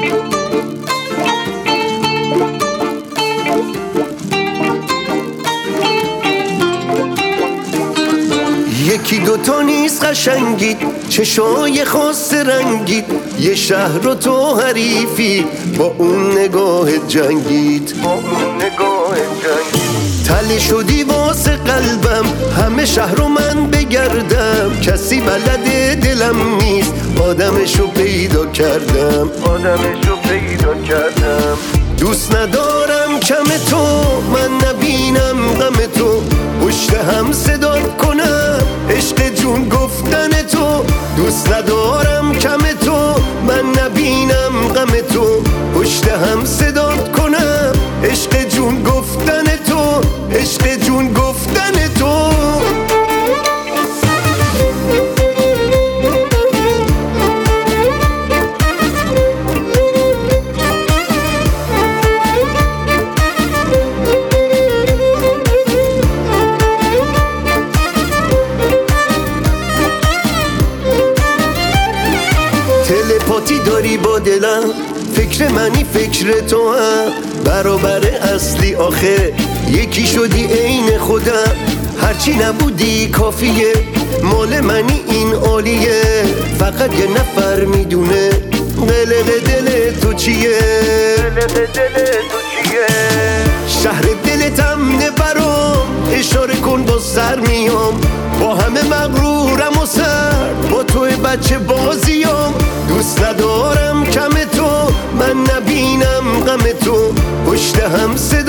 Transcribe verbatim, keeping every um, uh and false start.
یکی دوتا نیست قشنگید، چشای خاص رنگید، یه شهر رو تو حریفی با اون نگاه جنگید، با اون نگاه جنگید. تله شدی واسه قلبم، همه شهر رو من بگردم، کسی بلد دلم نیست، آدمشو پیدا کردم، آدمشو پیدا کردم. دوست ندارم کم تو، من نبینم غم تو، پشت هم صدا کنم عشق جون گفتن تو. دوست ندارم کم تو، من نبینم غم تو، پشت هم صدا کنم عشق جون گفتن تو، عشق جون گفتن تو. تلپاتی داری با دلم، فکر منی فکر تو هم، برابر اصلی آخه یکی شدی عین خودم. هرچی نبودی کافیه، مال منی این عالیه، فقط یه نفر میدونه قلق دل تو چیه، قلق دل تو چیه. شهر دلتم نه برام، اشاره کن با سر میام، با همه مغرورم و سر، با توی بچه بازیام. دوست ندارم کم تو، من نبینم غم تو، پشت هم صدا